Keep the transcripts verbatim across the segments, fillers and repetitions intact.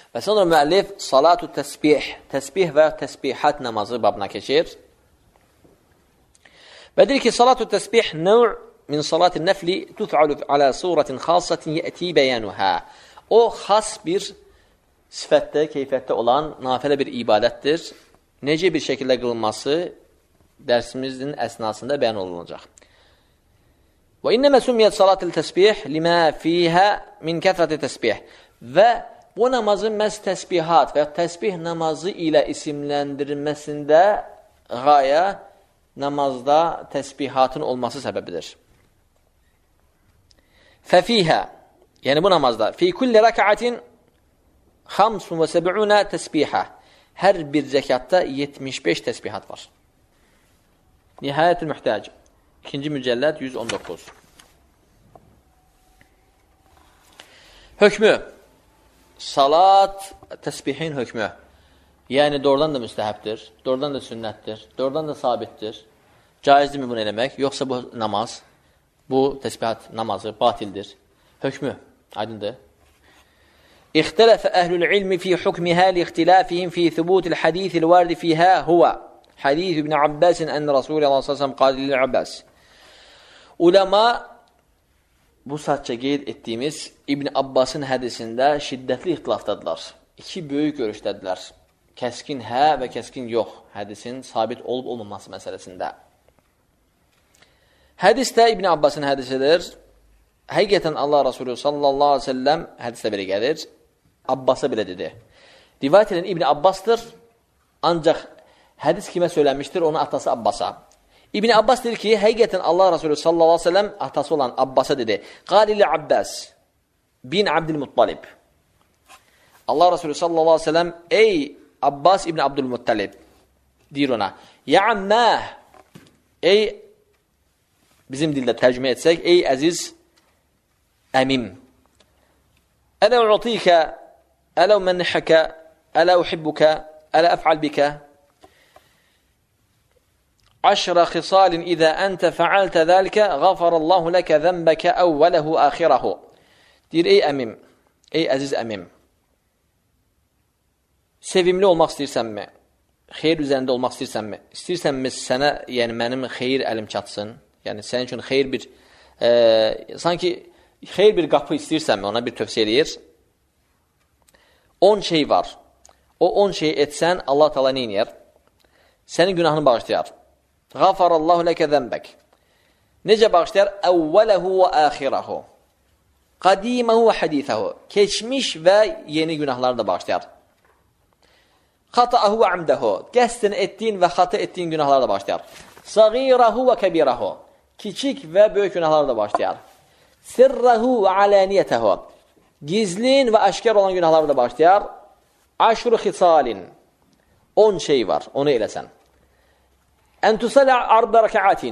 Və sonra müəllif salatu təsbih, təsbih və təsbihat namazı babına keçir. Və deyir ki, salatu təsbih nəv' min salatin nəfli tuf'alu alə suratin xasatin yəti bəyanuhə. O, xas bir sifətdə, keyfiyyətdə olan nafilə bir ibadətdir. Necə bir şəkildə qılınması dərsimizin əsnasında bəyan olunacaq. Və innəmə sümiyyət salatil təsbih limə fiyhə min kəfrəti təsbih. Və bu namazın məhz təsbihat və təsbih namazı ilə isimləndirilməsində qayə namazda təsbihatın olması səbəbidir. Fəfihə, yəni bu namazda, fi kulli rəkəatin xamsun və səb'unə təsbihə. Hər bir rəkatda yetmiş beş təsbihat var. Nihayətül Mühtac, ikinci mücəlləd yüz on doqquz. Hökmü, salat təsbihin hökmü. Yəni, doğrudan da müstəhəbdir, doğrudan da sünnətdir, doğrudan da sabitdir. Caizdir mi bunu eləmək? Yoxsa bu namaz, bu təsbihat namazı batildir. Hökmü, aydındır. İxtələfə əhlül ilmi fi hukmihə li-ixtilafihim fi thubutil hadithil vardi fihə huvə. Hadith İbn Abbasin ən Rasulullah sallallahu əleyhi və səlləm qadil Abbas. Ulema bu saatça qeyd etdiyimiz İbn Abbasın hədisində şiddətli ixtilafdadılar. İki böyük görüşdədilər. Kəskin hə və kəskin yox hədisin sabit olub-olmaması məsələsində. Hədisdə İbn Abbasın hədisidir. Həqiqətən Allah Rasulü sallallahu aleyhi ve sellem hədisdə belə gəlir. Abbasa belə dedi. Rivayət edən İbn Abbasdır. Ancaq hədis kimə söylənmişdir? Onun atası Abbasa. İbn Abbas deyir ki, həqiqətən Allah Rasulü sallallahu aleyhi ve sellem atası olan Abbasa dedi. Qalili Abbas bin Abdülmuttalib. Allah Rasulü sallallahu aleyhi ve sellem ey Abbas ibn Abdülmuttalib deyir ona. Ya ammah, ey bizim dildə tərcümə etsək, ey əziz əmim. Ələ u'tikə, ələ mənihəkə, ələ uhibbukə, ələ əf'al bikə. Aşra xisalin izə əntə fəaltə zəlikə, qafarallahu ləkə zəmbəkə əvvələhu əxirəhu. Deyir, ey əmim, ey əziz əmim. Sevimli olmaq istəyirsənmi? Xeyir üzərində olmaq istəyirsənmi? İstəyirsənmi sənə, yəni mənim xeyir əlim çatsın? Yəni sənin üçün xeyir bir, e, sanki xeyir bir qapı istəyirsənmi? Ona bir tövsiyə eləyir. on şey var. O on şeyi etsən, Allah Teala nə edir? Sənin günahını bağışlayar. Qafarallahu ləkə zəmbək. Necə bağışlayar? Əvvələhu və əxirəhu. Qadiməhu və hədithəhu. Keçmiş və yeni günahları da bağışlayar. Xata'ahu və amdəhu. Qəsdən etdiyin və xata etdiyin günahları da bağışlayar. Sagirahu və kəbirahu. Kiçik və böyük günahları da bağışlayar. Sirrahu və alaniyyətəhu. Gizlin və aşkar olan günahları da bağışlayar. Aşru xisalin. on şey var, onu eləsən. Ən tusələ arda rəkəatin.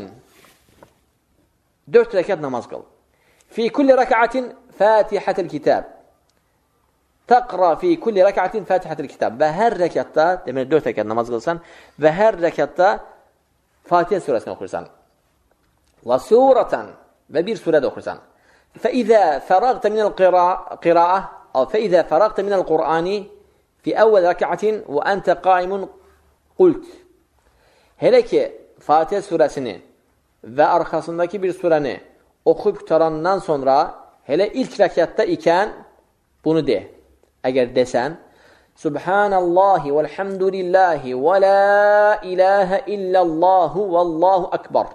Dörd rəkat namaz qıl. Fi kulli rəkəatin fətihətəl kitab. Təqra fi kulli rəkəatin fətihətəl kitab. Və hər rəkatda, deməli dörd rəkat namaz qılsan, və hər rəkatda Fatihə surəsini oxursan. Və suratan, və bir surə də oxursan. Fəizə fəraqtə minəl qiraə, fəizə fəraqtə minəl Qur'ani fi əvvəl rəkəatin və əntə qaimun qult. Hələ ki, Fatihə surəsini və arxasındakı bir surəni oxuyub qutarandan sonra, hələ ilk rəkatda ikən bunu de. Əgər desən, Subhanallahi velhamdülillahi və la ilahə illallahu və allahu akbar.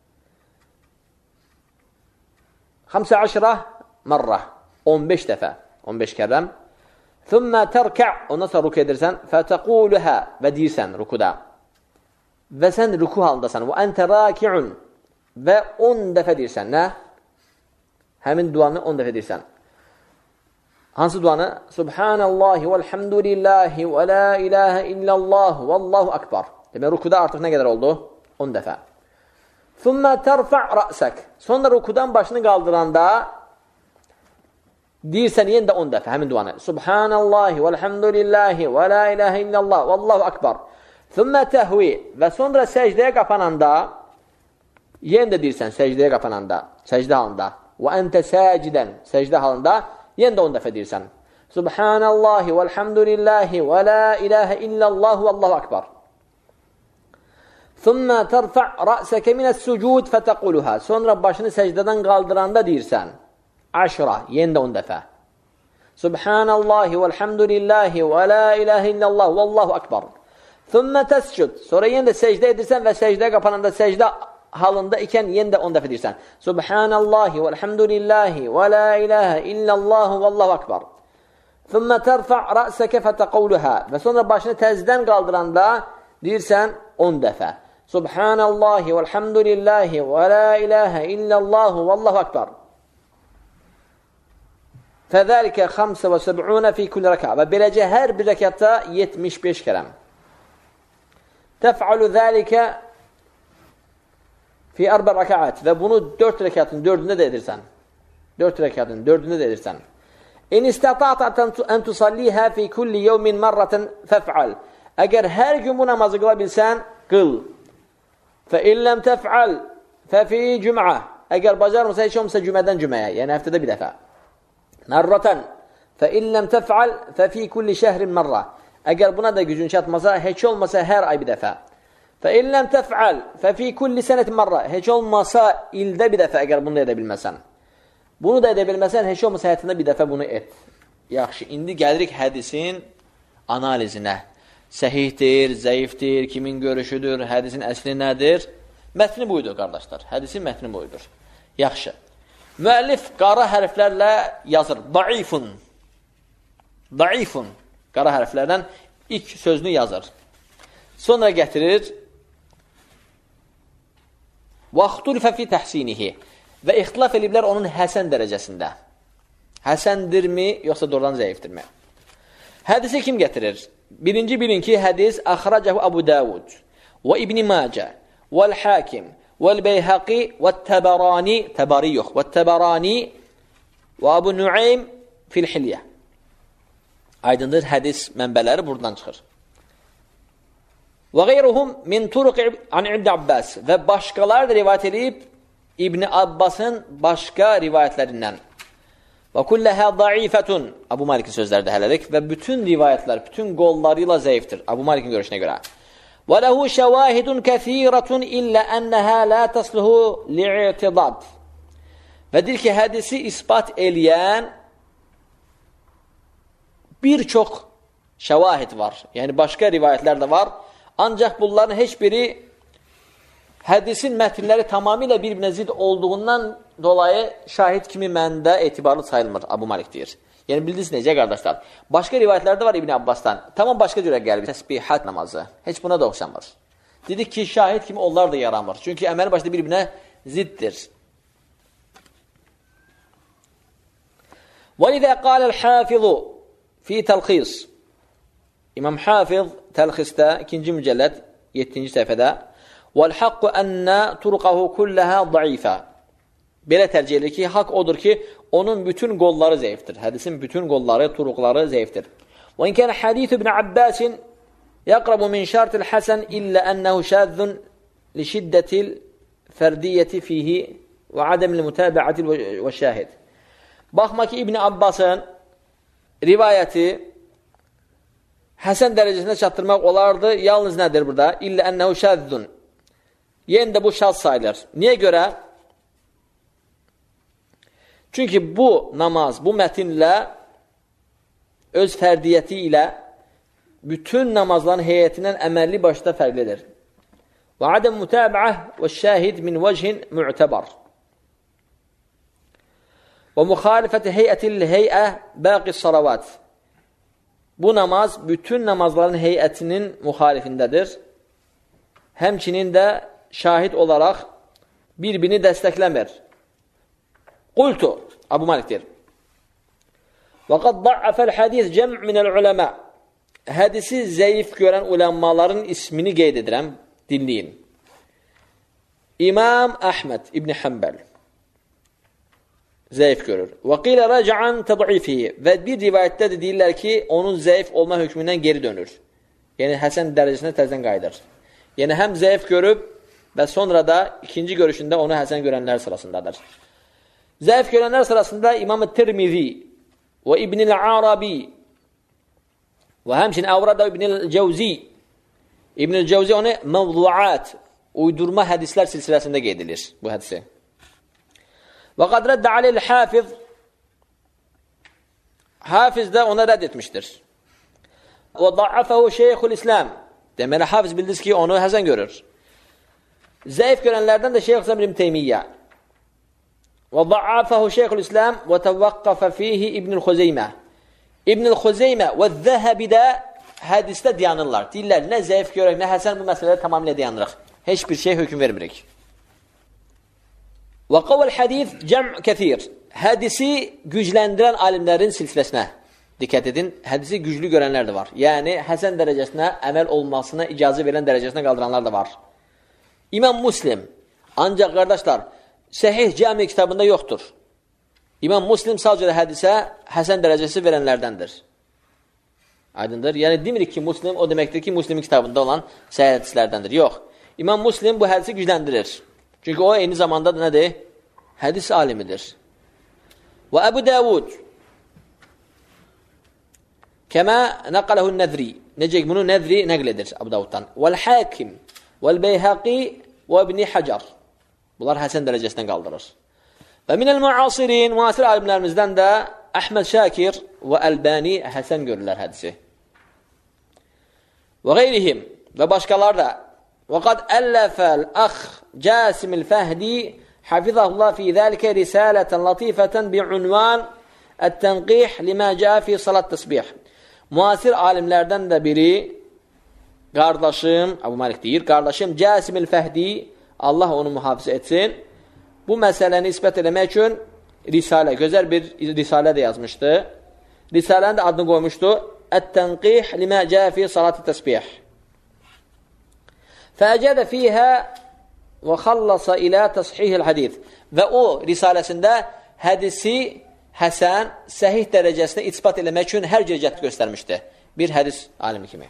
xamsə əşrə mərrə. on beş dəfə. on beş kərəm. Thumma tərkə. Ondan sonra ruku edirsən. Fətəquluhə. Və deyirsən rukuda. Və sən ruku halındasan. Və əntə rakiun. Və on dəfə deyirsən. Nə? Həmin duanı on dəfə deyirsən. Hansı duanı? Subhanallahi velhamdülillahi və la ilahə illallah və allahu akbar. Demək, rukuda artıq nə qədər oldu? on dəfə. Thumma tərfə' rəsək. Sonra rukudan başını qaldıranda deyirsən yenə də on dəfə həmin duanı. Subhanallahi velhamdülillahi və la ilahə illallah və allahu akbar. Thumma təhvi. Və sonra səcdəyə qapananda yenə də deyirsən səcdəyə qapananda, səcdə halında. Və əntə səcidən, səcdə halında yenə də on dəfə deyirsən. Subhanallahi velhamdülillahi ve la ilahe illallah ve Allahu akbar. Thumma terfa' ra'saka mine's-sucud fetaquluha. Sonra başını səcdədən qaldıranda deyirsən. Aşra, yenə on dəfə. Subhanallahi velhamdülillahi ve la ilahe illallah ve Allahu akbar. Thumma tescud. Sonra yenə də səcdə edirsən və səcdə qapananda səcdə halında ikən yenə də on dəfə deyirsən. Subhanallahi velhamdülillahi ve la ilahe illallah ve Allahu akbar. Thumma terfa' ra'saka fetaquluha. Və sonra başını təzədən qaldıranda deyirsən on dəfə. Subhanallahi velhamdülillahi ve la ilahe illallah ve Allahu akbar. Fəzəlikə xamsə və səb'unə fi kulli rəkə. Və beləcə hər bir rəkətdə yetmiş beş kərəm. Təf'alu zəlikə fi ərбə rəkəət. Və bunu dörd rəkətin dördündə də edirsən. dörd rəkətin dördündə də edirsən. İn istata'ta ən tusallihə fi kulli yevmin marratan fəf'al. Əgər hər gün bu namazı qıla bilsən, qıl. Fə illəm təf'al fə fi cüm'ə. Əgər bacarmasa heç olmasa cümədən cüməyə, yəni həftədə bir dəfə. Marratan fə illəm təf'al fə fi kulli şəhrin marra. Əgər buna da gücün çatmasa, heç olmasa hər ay bir dəfə. Fə illəm təf'al fə fi kulli sənətin marra. Heç olmasa ildə bir dəfə əgər bunu da edə bilməsən. Bunu da edə bilməsən, heç olmasa həyatında bir dəfə bunu et. Yaxşı, indi gəlirik hədisin analizinə. Səhihdir, zəifdir, kimin görüşüdür, hədisin əsli nədir? Mətni buydur, qardaşlar. Hədisin mətni buydur. Yaxşı. Müəllif qara hərflərlə yazır. Daifun. Daifun. Qara hərflərdən ilk sözünü yazır. Sonra gətirir. Vaxtulfə fi təhsinihi. Və ixtilaf ediblər onun həsən dərəcəsində. Həsəndirmi, yoxsa doğrudan zəifdirmi? Hədisi kim gətirir? Birinci bilin ki, hədis əxrəcəhu Abu Davud və İbn-i Macə vəl-Hakim vəl-Beyhaqi vəl-Təbərani Təbari yox, vəl-Təbərani və Abu Nuaym fil-Hilyə. Aydındır, hədis mənbələri buradan çıxır. Və qeyruhum min turuq an İbn Abbas və başqaları da rivayət edib İbn Abbasın başqa rivayətlərindən. Və kulləhə daifətun. Abu Malikin sözləri də hələlik. Və bütün rivayətlər, bütün qollarıyla zəifdir. Abu Malikin görüşünə görə. Və ləhu şəvahidun kəthirətun illə ənəhə lə təsluhu li'itidad. Və deyir ki, hədisi ispat eləyən bir çox şəvahid var. Yəni, başqa rivayətlər də var. Ancaq bunların heç biri hədisin mətnləri tamamilə bir-birinə zid olduğundan dolayı şahid kimi məndə etibarlı sayılmır, Abu Malik deyir. Yəni, bildiniz necə, qardaşlar? Başqa rivayətlərdə var İbn Abbasdan. Tamam, başqa cürə gəlib. Təsbihat namazı. Heç buna da oxşamır. Dedik ki, şahid kimi onlar da yaramır. Çünki əməli başda bir-birinə ziddir. وَلِذَا قَالَ الْحَافِظُ فِي تَلْخِيص. İmam Hafiz Təlxisdə, ikinci mücəlləd, yeddinci səhifədə وَالْحَقُّ أَنَّ تُرْقَهُ كُلَّهَا ضَعِيفًا. Belə tərcih edir ki, haqq odur ki, onun bütün qolları zəifdir. Hədisin bütün qolları, turuqları zəifdir. وَاِنْ كَانَ حَدِيثُ بْنَ عَبَّاسٍ يَقْرَبُ مِنْ شَرْطِ الْحَسَنِ إِلَّا أَنَّهُ شَاذٌ لِشِدَّةِ الْفَرْدِيَّةِ فِيهِ وَعَدَمِ الْمُتَابَعَةِ وَالشَّاهِدِ. Baxma ki, İbn Abbasın rivayəti həsən dərəcəsində çatdırmaq olardı. Yalnız nədir burada? İllə ənəhu şəzzun. Yenə də bu şaz sayılır. Niyə görə? Çünki bu namaz, bu mətinlə öz fərdiyyəti ilə bütün namazların heyətindən əməlli başda fərqlidir. Və adəm mütəbə'ə və şəhid min vəchin mü'təbar. Və müxalifəti heyətil heyə bəqi salavat. Bu namaz bütün namazların heyətinin müxalifindədir. Həmçinin də şahid olaraq bir-birini dəstəkləmir. Qultu, Abu Malik deyir. Və qad da'afəl hədis cəm' minəl uləmə. Hədisi zəif görən uləmmaların ismini qeyd edirəm, dinləyin. İmam Əhməd İbn Həmbəl zəif görür. Və qilə rəcəən təd'ifihi. Və bir rivayətdə də deyirlər ki, onun zəif olma hökmündən geri dönür. Yəni, həsən dərəcəsinə təzdən qayıdır. Yəni, həm zəif görüb və sonra da ikinci görüşündə onu həsən görənlər sırasındadır. Zəif görənlər sırasında İmam-ı Tirmizi və İbn-i Arabi və həmçinin əvrada İbn-i Cəvzi. İbn-i Cəvzi onu mevzuat, uydurma hədislər silsiləsində qeyd edilir bu hədisi. Və qad rəddə aleyl hafiz, hafiz də ona rədd etmişdir. Və da'afahu şeyxul İslam, deməli hafiz bildiniz ki, onu həsən görür. Zəif görənlərdən də Şeyx İbn Teymiyyə. Və da'afahu şeyxul İslam və təvəqqəfə fihi İbn-i Xuzeymə. İbn-i Xuzeymə və Zəhəbi də hədisdə dayanırlar. Deyirlər, nə zəif görək, nə həsən bu məsələdə tamamilə dayanırıq. Heç bir şey hökm vermirik. Və qavəl hədis cəm kəthir. Hədisi gücləndirən alimlərin silsiləsinə diqqət edin. Hədisi güclü görənlər də var. Yəni, həsən dərəcəsinə, əməl olmasına icazə verən dərəcəsinə qaldıranlar da var. İmam Muslim, ancaq qardaşlar, Səhih Cami kitabında yoxdur. İmam Muslim sadəcə hədisə həsən dərəcəsi verənlərdəndir. Aydındır. Yəni, demirik ki, Muslim o deməkdir ki, Muslimin kitabında olan səhih hədislərdəndir. Yox. İmam Muslim bu hədisi gücləndirir. Çünki o, eyni zamanda da nədir? Hədis alimidir. Və Əbu Davud kəmə nəqələhu nəzri. Necə ki, bunu nəzri nəql edir Əbu Davuddan. Vəl-Hakim vəl-Beyhaqi və İbn-i Hacar. Bunlar həsən dərəcəsindən qaldırır. Və minəl müasirin, müasir alimlərimizdən də Əhməd Şakir və Əlbani həsən görürlər hədisi. Və qeyrihim və başqalar da və qad əlləfəl əx Casimil Fəhdi hafizahullah fi zəlikə risalətən latifətən bi'unvan ət-tənqih limə cəə fi salat təsbih. Müasir alimlərdən də biri qardaşım, Əbu Malik deyir, qardaşım Casimil Fəhdi, Allah onu mühafizə etsin, bu məsələni isbət eləmək üçün risalə, gözəl bir risalə də yazmışdı. Risalənin də adını qoymuşdu. Ət-tənqih limə cəə fi salat təsbih. Fəəcədə fiyhə və xallasa ilə təshihil hədith. Və o risaləsində hədisi həsən, səhih dərəcəsində ispat eləmək üçün hər cəhət göstərmişdi. Bir hədis alimi kimi.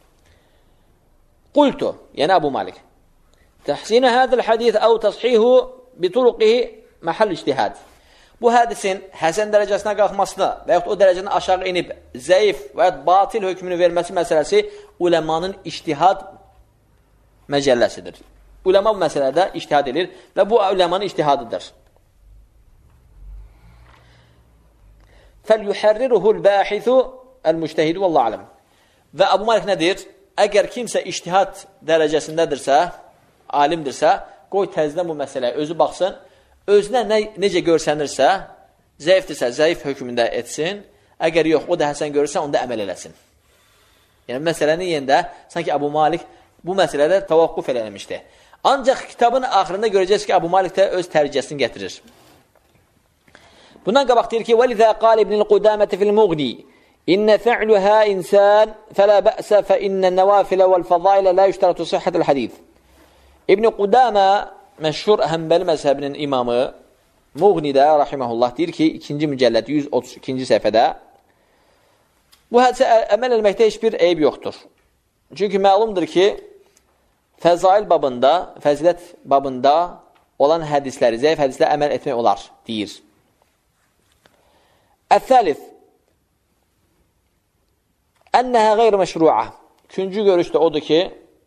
Qultu, yəni Əbu Malik. Təhsinə hədəl hədith əv təshihu bituruqihi məhəl ictihad. Bu hədisin həsən dərəcəsinə qalxmasına və yaxud o dərəcənin aşağı inib zəif və yaxud batil hökmünü verməsi məsələsi uləmanın ictihad məcəlləsidir. Uləma bu məsələdə ictihad edir və bu uləmanın ictihadıdır. Fəl-yuhərriruhul bəhithu əl-müştəhidu vallahu aləm. Və Əbu Malik nədir? Əgər kimsə ictihad dərəcəsindədirsə, alimdirsə, qoy təzdən bu məsələyə özü baxsın, özünə nə, necə görsənirsə, zəifdirsə, zəif hökmündə etsin, əgər yox, o da həsən görürsə, onda əməl eləsin. Yəni, məsələni yəndə, sanki Əbu Malik bu məsələdə təvaqquf eləmişdi. Ancaq kitabın axırında görəcəyiz ki, Əbu Malik də öz tərcəsini gətirir. Bundan qabaq deyir ki, وَلِذَا قَالِ İbn الْقُدَامَةِ فِي الْمُغْنِي إِنَّ فَعْلُهَا إِنْسَانِ فَلَا بَأْسَ فَإِنَّ النَّوَافِلَ وَالْفَضَائِلَ لَا يُشْتَرَتُ صِحَّةَ الْحَدِيثِ. İbn Qudamə məşhur Həmbəli məzhəbinin imamı Muğnidə rahimehullah deyir ki, ikinci mücəlləd yüz otuz ikinci səhifədə bu hədisə əməl etməkdə heç bir eyb yoxdur. Çünki məlumdur ki, fəzail babında, fəzilət babında olan hədisləri, zəif hədisləri əməl etmək olar, deyir. Əth-thəlith Ənəhə qeyr məşru'a. Üçüncü görüş də odur ki,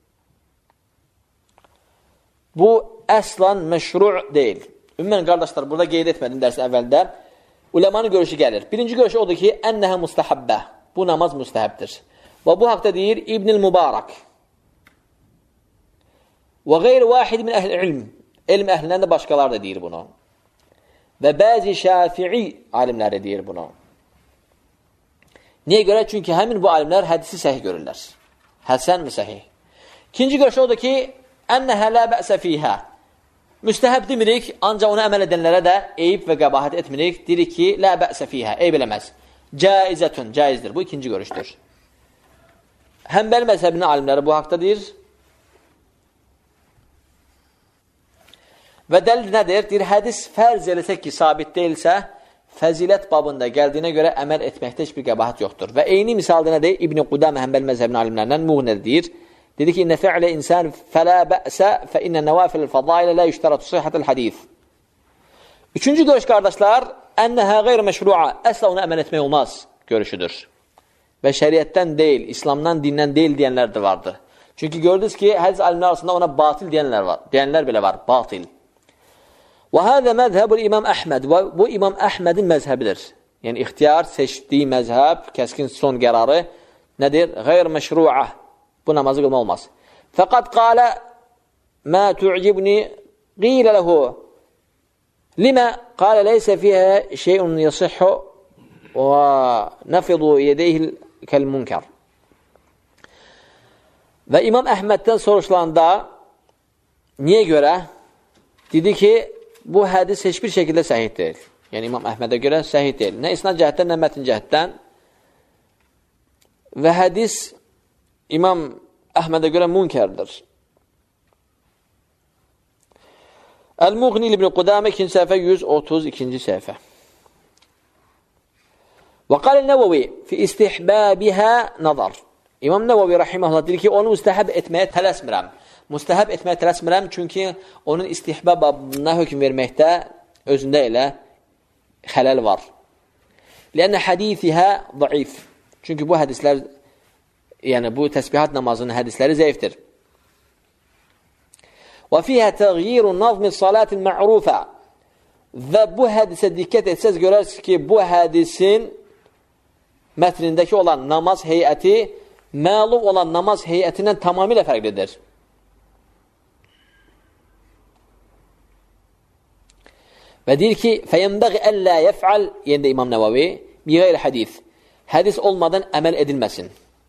bu əslan məşru' deyil. Ümumən, qardaşlar, burada qeyd etmədim dərsin əvvəldə. Uləmanın görüşü gəlir. Birinci görüşü odur ki, ənəhə mustahabbə. Bu namaz müstəhəbdir. Və bu haqda deyir İbn-i Mübarək. Və qeyri vahid min əhl-i ilm. Elm əhlindən də başqalar da deyir bunu. Və bəzi şəfi'i alimləri deyir bunu. Niyə görə? Çünki həmin bu alimlər hədisi səhih görürlər. Həsən mi səhih? İkinci görüşü odur ki, ənəhə lə bəsə fiyhə. Müstəhəb demirik, ancaq onu əməl edənlərə də eyib və qəbahət etmirik. Deyirik ki, lə bəsə fiyhə, eyb eləməz. Caizətün, caizdir. Bu ikinci görüşdür. Həmbəli məzhəbinin alimləri bu haqda deyir. Və dəlil nədir? Deyir, hədis fərz eləsək ki, sabit deyilsə, fəzilət babında gəldiyinə görə əməl etməkdə heç bir qəbahət yoxdur. Və eyni misalda nədir? İbn-i Qudamə Həmbəli məzhəbinin alimlərindən Muğnədə deyir. Dedi ki, İnnə fə'lə insan fələ bə'sə fə innə nəvafil fədailə lə yüştərətü sihhətəl hədif. Üçüncü görüş qardaşlar, ennəhə qeyr-məşru'a, əsla ona əməl etmək olmaz görüşüdür. Və şəriətdən deyil, İslamdan, dindən deyil deyənlər də vardır. Çünki gördünüz ki, hədis alimlər arasında ona batil deyənlər var. Deyənlər belə var, batil. Və həzə məzhəbul İmam Əhməd. Və bu İmam Əhmədin məzhəbidir. Yəni, ixtiyar, seçdiyi məzhəb, kəskin son qərarı nədir? Qeyr-məşru'a. Bu namazı qılma olmaz. Fəqad qalə mə tu'cibni qilə ləhu. Limə qalə leysə fiyhə şeyun yasihhu və nəfidu yedeyhil kəl-münkər. Və İmam Əhməddən soruşulanda niyə görə? Dedi ki, bu hədis heç bir şəkildə səhih deyil. Yəni, İmam Əhmədə görə səhih deyil. Nə isnad cəhətdən, nə mətin cəhətdən. Və hədis İmam Əhmədə görə münkərdir. Əl-Muğni İbn Qudamə ikinci səhifə yüz otuz ikinci səhifə. Və qalə Nəvəvi fi istihbabihə nazar. İmam Nəvəvi rahimehullah deyir ki, onu müstəhəb etməyə tələsmirəm. Müstəhəb etməyə tələsmirəm çünki onun istihbab babına hökm verməkdə özündə elə xələl var. Lənnə hədithihə zəif. Çünki bu hədislər, yəni bu təsbihat namazının hədisləri zəifdir. Və fiyhə təğyirun nazmi salatin ma'rufa. Və bu hədisə diqqət etsəz görərsiniz ki, bu hədisin mətnindəki olan namaz heyəti məlum olan namaz heyətindən tamamilə fərqlidir. Və deyir ki, fəyənbəği əllə yəf'al, yenə də İmam Nəvavi, bi qeyri hədis. Hədis olmadan əməl edilməsin.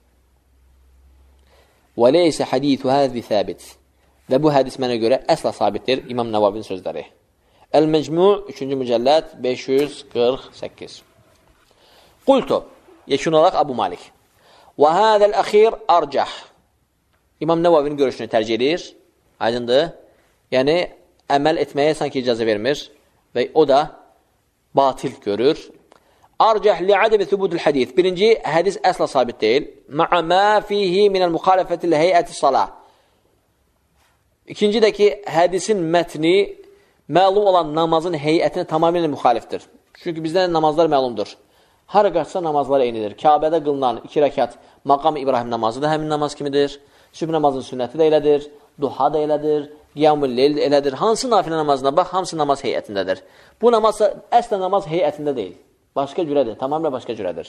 Və leysə hədithu həzbi thəbit. Və bu hədis mənə görə əsla sabitdir, İmam Nəvavinin sözləri. Əl-Məcmu, üçüncü mücəllət, beş yüz qırx səkkiz. Qultu, yekun olaraq Abu Malik. Və hədəl əxir arcah. İmam Nəvavinin görüşünü tərcih edir, aydındır. Yəni, əməl etməyə sanki icazə vermir və o da batil görür. Arcah li'adəmi thubudul hədis. Birinci, hədis əsla sabit deyil. Ma'a mə fihi minəl müxalifətil heyəti salah. İkinci də ki, hədisin mətni məlum olan namazın heyətinə tamamilə müxalifdir. Çünki bizdə namazlar məlumdur. Hara qaçsa namazlar eynidir. Kəbədə qılınan iki rəkat maqam İbrahim namazı da həmin namaz kimidir. Sübh namazın sünnəti də elədir. Duha da elədir. Qiyamul leyl elədir. Hansı nafilə namazına bax, hamısı namaz heyətindədir. Bu namaz əslə namaz heyətində deyil. Başqa cürədir. Tamamilə başqa cürədir.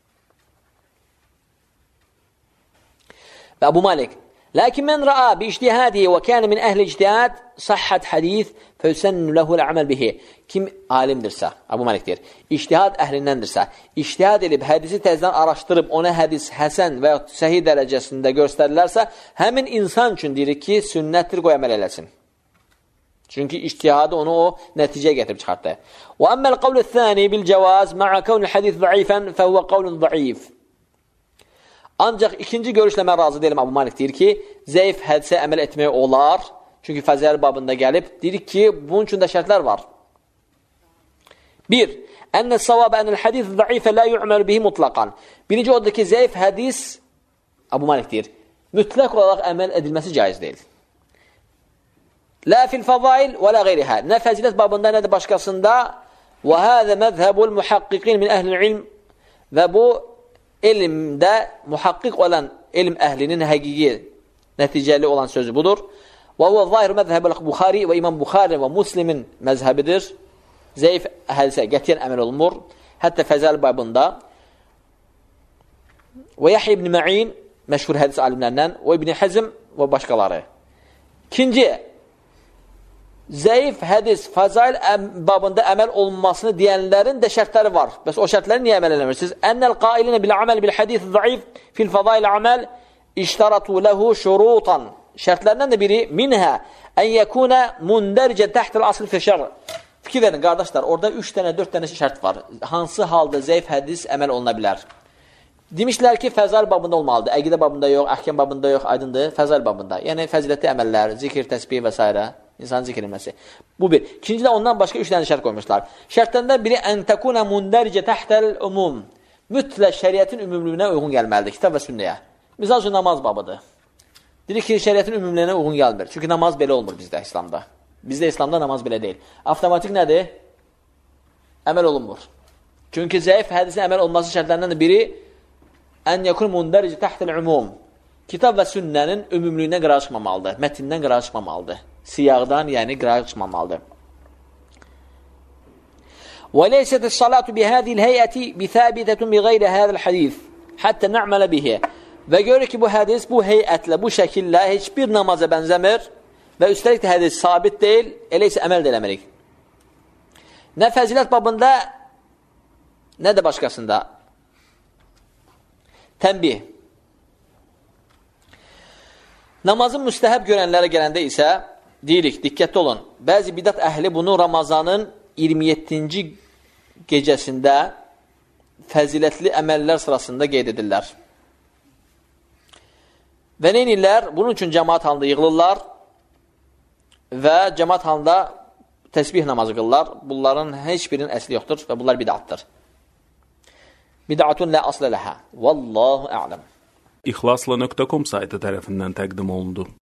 Və Abu Malik Lakin mən ra'a bi ictihadihi və kənə min əhli ictihad səhhət hədith fəsənnu ləhu əməl bihi. Kim alimdirsə, Abu Malik deyir, ictihad əhlindəndirsə, ictihad edib hədisi təzdən araşdırıb ona hədis həsən və səhih dərəcəsində göstərilərsə, həmin insan üçün deyirik ki, sünnətdir, qoy əməl eləsin. Çünki ictihadı onu o nəticəyə gətirib çıxartdı. Və əmməl qavlu thani bil cavaz ma'a kavnil hədith zəifən fəhvə qavlun zəif. Ancaq ikinci görüşlə mən razı deyiləm, Abu Malik deyir ki, zəif hədisə əməl etmək olar. Çünki fəzəl babında gəlib, deyir ki, bunun üçün də şərtlər var. Bir, ənə savabə ənəl hədis zəifə lə yu'məl bihi mutlaqan. Birinci odur ki, zəif hədis, Abu Malik deyir, mütləq olaraq əməl edilməsi caiz deyil. Lə fil fəzail və lə qeyrihə. Nə fəzilət babında, nə də başqasında. Və həzə məzhəbul muhaqqiqin min əhlil ilm. Və bu, elmdə muhaqqiq olan elm əhlinin həqiqi nəticəli olan sözü budur. Və o zahir məzhəbəl Buxari və İmam Buxari və Muslimin məzhəbidir. Zəif hədisə qətiyyən əməl olunmur. Hətta fəzəl babında. Və Yahya ibn Ma'in, məşhur hədis alimlərindən, və İbn Həzm və başqaları. İkinci, zəif hədis, fəzail babında əməl olunmasını deyənlərin də şərtləri var. Bəs o şərtləri niyə əməl eləmirsiniz? Ənəl qailinə bil əməl bil hədis zəif fil fəzail əməl iştaratu ləhu şurutan. Şərtlərindən də biri minhə ən yəkunə mundərcə təhtəl asıl fi şər. Fikir verin, qardaşlar, orada üç dənə, dörd dənə şərt var. Hansı halda zəif hədis əməl oluna bilər? Demişlər ki, fəzail babında olmalıdır. Əqidə babında yox, əhkəm babında yox, aydındır, fəzail babında. Yəni, fəzilətli əməllər, zikir, təsbih və s. İnsanın zikr edilməsi. Bu bir. İkinci də ondan başqa üç dənə şərt qoymuşlar. Şərtlərindən biri ən təkuna mundərcə təhtəl umum. Mütləq şəriətin ümumlüyünə uyğun gəlməlidir, kitab və sünnəyə. Misal üçün, namaz babıdır. Dedik ki, şəriətin ümumlüyünə uyğun gəlmir. Çünki namaz belə olmur bizdə İslamda. Bizdə İslamda namaz belə deyil. Avtomatik nədir? əməl olunmur. Çünki zəif hədisin əməl olması şərtlərindən biri ən yakun mundarici tahtel umum. Kitab və sünnənin ümumlüyünə qırağa çıxmamalıdır, mətnindən qırağa çıxmamalıdır. Siyaqdan, yəni qırağa çıxmamalıdır. Və leysətis salatu bihədil heyəti bithabitətun bighayri hədəl hadis hatta na'mala bihi. Və görür ki, bu hədis bu heyətlə, bu şəkillə heç bir namaza bənzəmir və üstəlik də hədis sabit deyil, elə isə əməl də eləmərik. Nə fəzilət babında, nə də başqasında. Tənbih. Namazın müstəhəb görənlərə gələndə isə deyirik, diqqətli olun. Bəzi bidat əhli bunu Ramazanın iyirmi yeddinci gecəsində fəzilətli əməllər sırasında qeyd edirlər. Və nə edirlər? Bunun üçün cəmaat halında yığılırlar və cəmaat halında təsbih namazı qılırlar. Bunların heç birinin əsli yoxdur və bunlar bid'atdır. Bid'atun la asla laha. Vallahu a'lam. İxlasla nöqtə com saytı tərəfindən təqdim olundu.